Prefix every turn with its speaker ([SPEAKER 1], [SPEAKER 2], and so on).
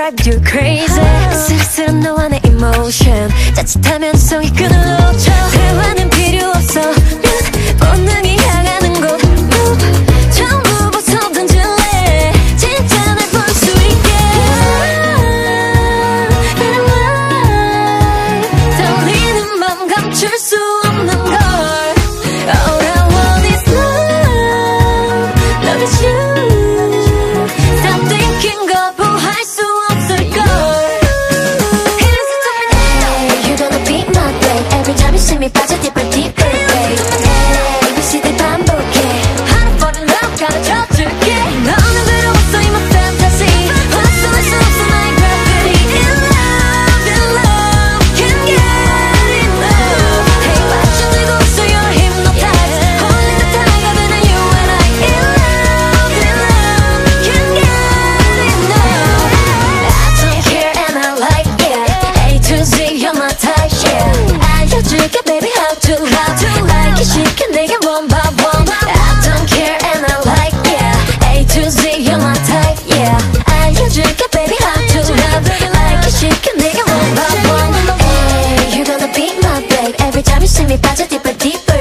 [SPEAKER 1] drive you crazy. 쓸쓸한 너와 내 emotion. 자칫하면 성이 끈을 놓쳐. 대화는 필요 없어. 본능이 향하는 곳 move. 처음부터 던질래. 진짜 날 볼 수 있게. 떨리는 맘 감출 수 없는 걸. All I want is love. Love is you. Stop thinking 거부할 수 없을걸. Listen to me now. You're gonna be my babe. Every time you see me 빠져 deeper deeper babe. ABCD 반복해. How to fall in love 가르쳐줄게. 너는 들어봤어 이 my fantasy. 벗어날 수 없어 나의 gravity. In love can't get enough. Hey 맞춰들고 있어 you're hypnotized. 홀린 듯 하나가 되는 you and I. In love can't get enough. I don't care and I like it. A to Z you're my type yeah. 알려줄게 baby how to like it 시켜 내게 one by one. I don't care and I like it. A to Z you're my type yeah. 알려줄게 baby how to like it 시켜 내게 one by one. Hey, you're gonna be my babe. Every time you see me 빠져 deeper deeper.